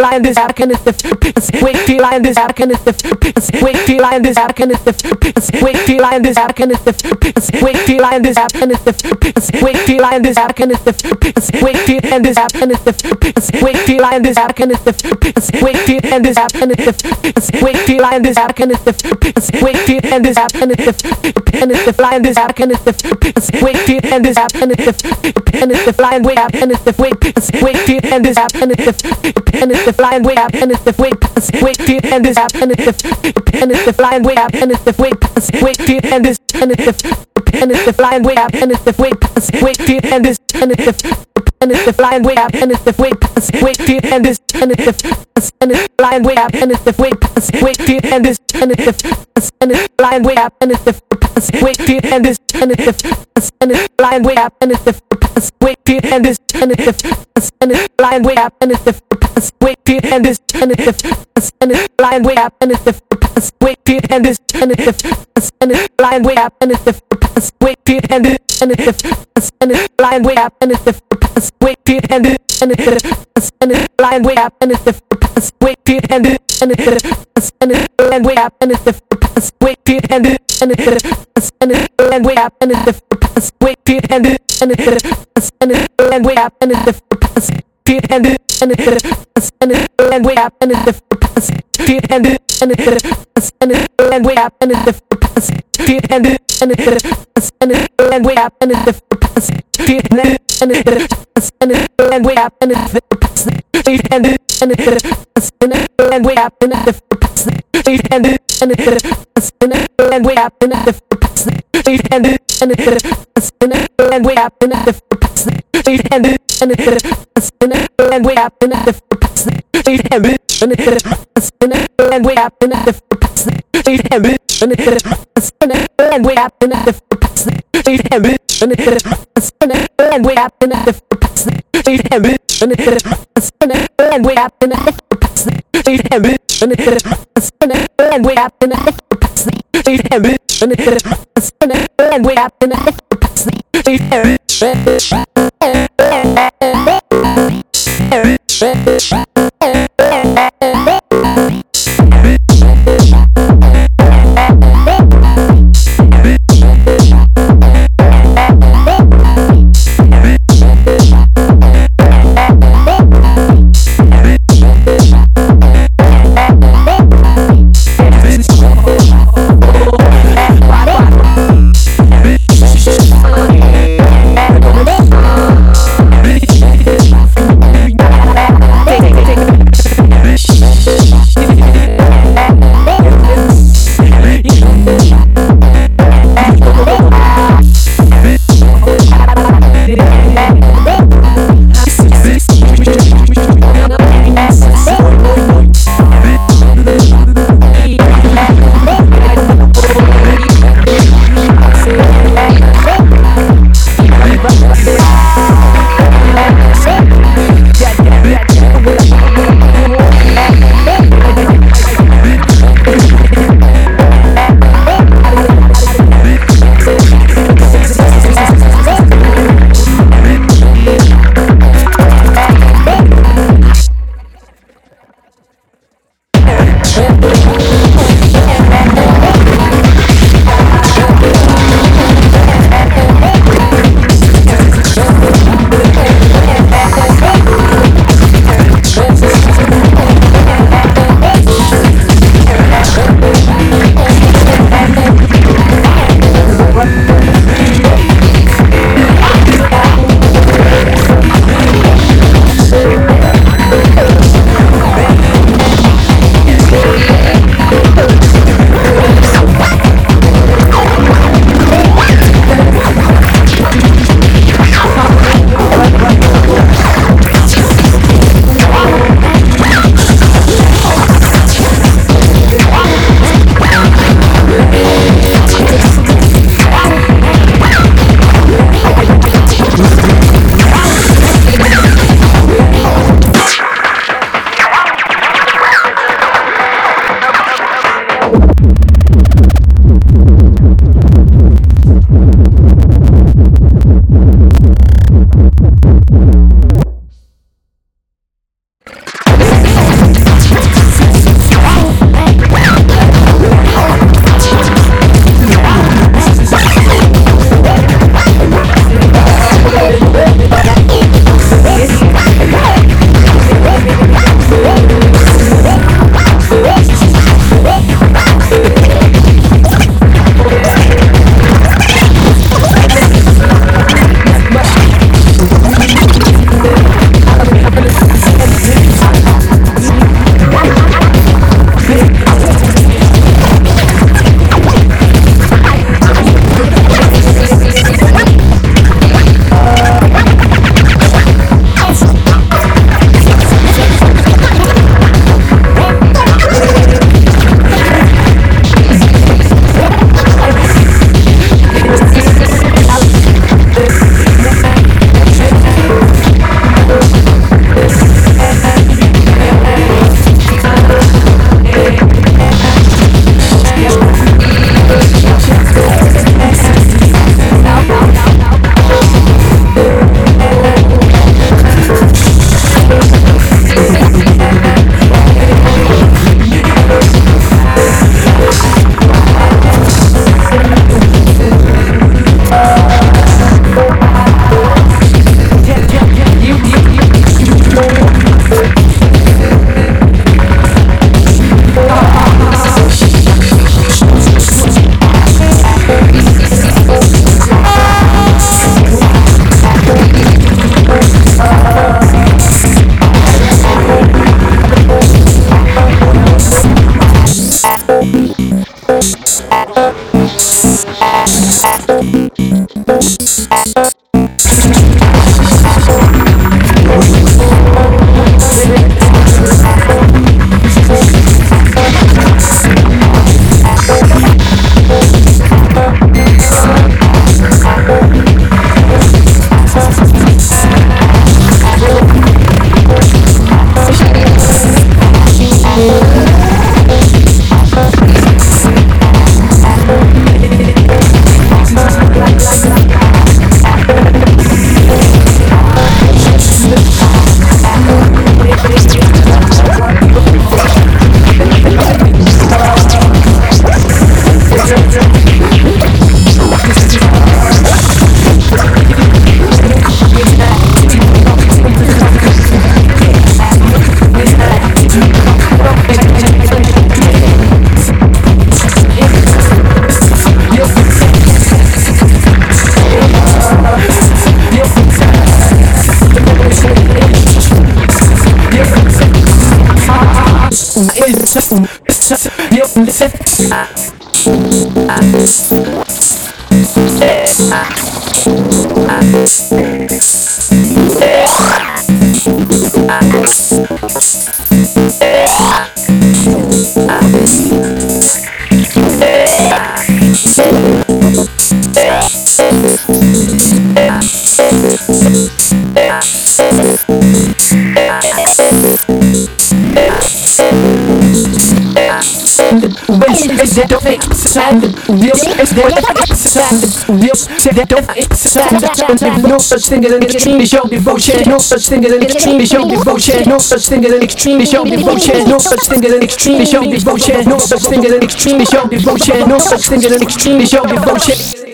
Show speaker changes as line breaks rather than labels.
line this out can is the wait till line this out can is the wait till line this out can is the wait till line this out can is the wait till line this out can is the wait till line this out can is the wait till and this out can is the wait till line this out can is the wait till and this out can is the wait till line this out can is the wait till and this out can is the and is the flying this out can is the wait till and this out can is the and is the flying way out and is the wait till and this out and is the and is the flying way out and is the wait till and this out and is the and is the flying way out and is the wait till and this and is the and is the flying way out and is the wait till and this and is the and is the flying way out and is the wait till and this and is the and is flying way out and is the wait till and this and is the and is flying way out and is the wait till and this and is the and is flying way out and is the wait till and this and is the and is flying way out and is the wait till and this and is the and is flying way out and is the wait till and this and is the and is flying way out and is the wait till and this and is the and is flying way out and is the wait till and this and is the and is flying way out and is the wait till and this and is the and is flying way out and is the wait till and this and is the and is flying way out and is the wait till and this and is the and is flying way out and is the till and this and is the and is flying way out and is the till and this and is the and is flying way out and is the till and this and is the and is flying way out and is the till and this and is the and is flying way out and is the till and this and is the and is flying way out and is the till and this and is the and is flying way out and is the till and this and is the and is flying way out and is the till and this and is the and is flying way out and is the till and this and is the and is flying way out and is the till and this and is the and is flying way out and is the till and this and is the and is flying way out and is the till and this and is the and is flying way out and is the till and this and is the and is flying way out and is the till and this and is the and is flying way out and is the till No such thing as an extreme show devotion. No such thing as an extreme show devotion. No such thing as an extreme show devotion. No such thing as an extreme show devotion. No such thing as an extreme show devotion. No such thing as an extreme show devotion.